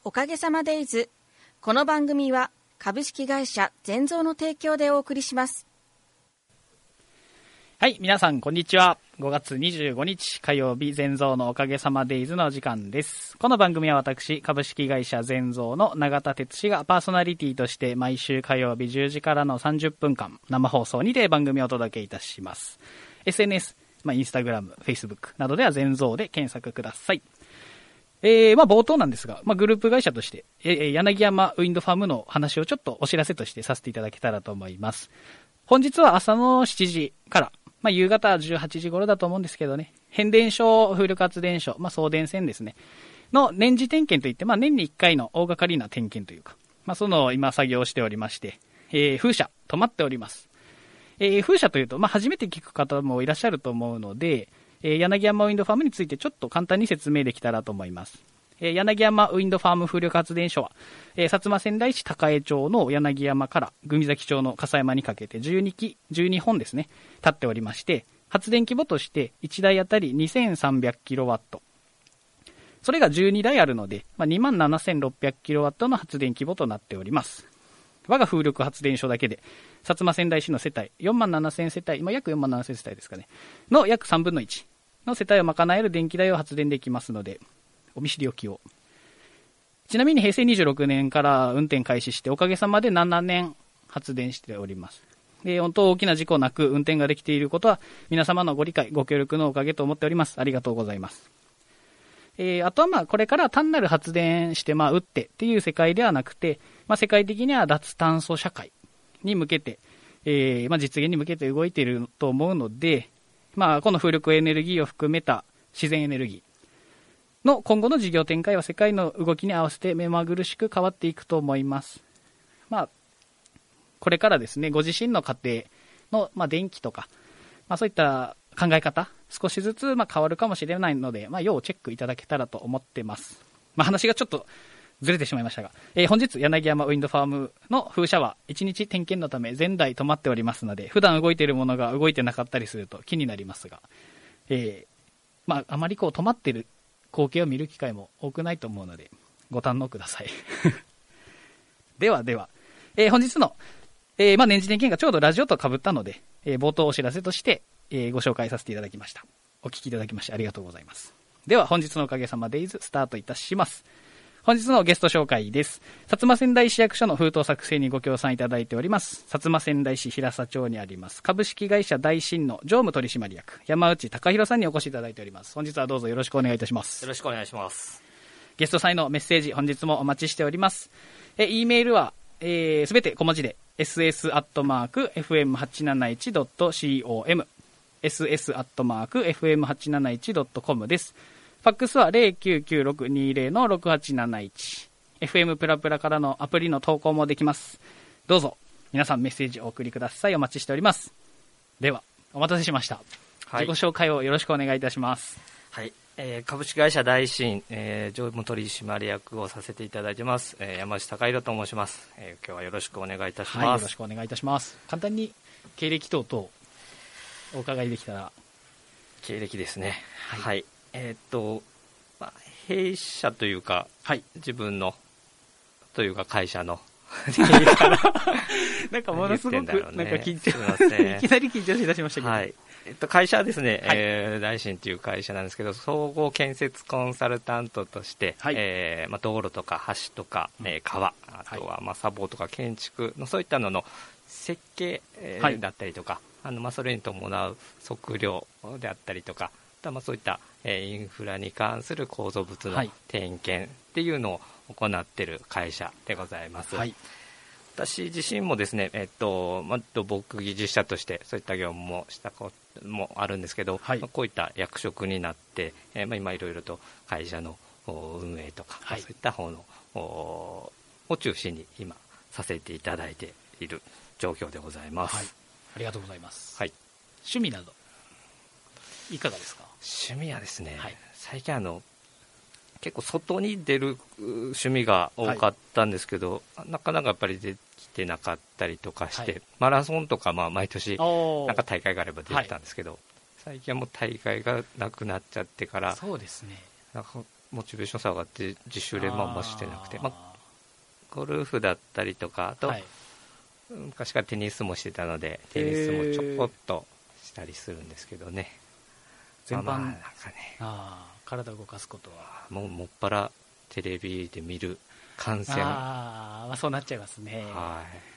おかげさまデイズ。この番組は株式会社全蔵の提供でお送りします。 はい、皆さんこんにちは。5月25日火曜日、全蔵のおかげさまデイズの時間です。この番組は私、株式会社全蔵の永田哲司がパーソナリティとして毎週火曜日10時からの30分間生放送にて番組をお届けいたします。SNS、インスタグラム、フェイスブックなどでは全蔵で検索ください。冒頭なんですが、グループ会社として、柳山ウィンドファームの話をちょっとお知らせとしてさせていただけたらと思います。本日は朝の7時から、夕方18時頃だと思うんですけどね、変電所、風力発電所、送電線ですね、の年次点検といって、年に1回の大掛かりな点検というか、その今作業をしておりまして、風車止まっております。風車というと、初めて聞く方もいらっしゃると思うので、柳山ウィンドファームについてちょっと簡単に説明できたらと思います。柳山ウィンドファーム風力発電所は、薩摩川内市高江町の柳山から組崎町の笠山にかけて12本ですね、立っておりまして、発電規模として1台あたり2300キロワット。それが12台あるので、27600キロワットの発電規模となっております。我が風力発電所だけで、薩摩川内市の世帯、47000世帯、約47000世帯ですかね、の約3分の1の世帯を賄える電気代を発電できますので、お見知りおきを。ちなみに平成26年から運転開始して、おかげさまで7年発電しております。で、本当大きな事故なく運転ができていることは、皆様のご理解、ご協力のおかげと思っております。ありがとうございます。あとはこれから単なる発電して打ってっていう世界ではなくて、世界的には脱炭素社会に向けて、実現に向けて動いていると思うので、この風力エネルギーを含めた自然エネルギーの今後の事業展開は世界の動きに合わせて目まぐるしく変わっていくと思います。これからですね、ご自身の家庭の電気とか、そういった考え方、少しずつ変わるかもしれないので、要チェックいただけたらと思ってます。話がちょっとずれてしまいましたが、本日柳山ウィンドファームの風車は1日点検のため全台止まっておりますので、普段動いているものが動いてなかったりすると気になりますが、あまり止まっている光景を見る機会も多くないと思うのでご堪能ください。では、本日の、年次点検がちょうどラジオと被ったので、冒頭お知らせとして、ご紹介させていただきました。お聞きいただきましてありがとうございます。では本日のおかげさまデイズスタートいたします。本日のゲスト紹介です。薩摩川内市役所の封筒作成にご協賛いただいております、薩摩川内市平佐町にあります株式会社大新の常務取締役山内隆弘さんにお越しいただいております。本日はどうぞよろしくお願いいたします。 よろしくお願いします。 ゲストさんへのメッセージ本日もお待ちしております。E メールはすべて小文字で ss@fm871.com ss@fm871.com です。ファックスは 099620-6871 FM プラプラからのアプリの投稿もできます。どうぞ皆さんメッセージをお送りください。お待ちしております。ではお待たせしました、自己紹介をよろしくお願いいたします。 はい、株式会社大新、常務取締役をさせていただいてます、山内隆弘と申します。今日はよろしくお願いいたします。 はい、よろしくお願いいたします。簡単に経歴等々お伺いできたら。 経歴ですね。 はい、 弊社というか、自分のというか会社のなんかものすごく緊張、 すいませんいきなり緊張しだしましたけど、 会社はですね、大新という会社なんですけど、総合建設コンサルタントとして、道路とか橋とか、川、あとは砂防とか建築のそういったのの設計、だったりとか、それに伴う測量であったりとか、そういった、インフラに関する構造物の点検っていうのを行っている会社でございます。私自身もですね、土木技術者としてそういった業務もしたこともあるんですけど、こういった役職になって、今いろいろと会社の運営とか、そういった方のを中心に今させていただいている状況でございます。 ありがとうございます。趣味などいかがですか？ 趣味はですね、最近結構外に出る趣味が多かったんですけど、なかなかやっぱりできてなかったりとかして、マラソンとか毎年なんか大会があれば出てたんですけど、最近はもう大会がなくなっちゃってから、 そうですね、 モチベーション下がって自主練もあんましてなくて、ゴルフだったりとか、あと、昔からテニスもしてたので、テニスもちょこっとしたりするんですけどね。 全般、 なんかね、 体を動かすことはもっぱらテレビで見る観戦。 そうなっちゃいますね。 はい。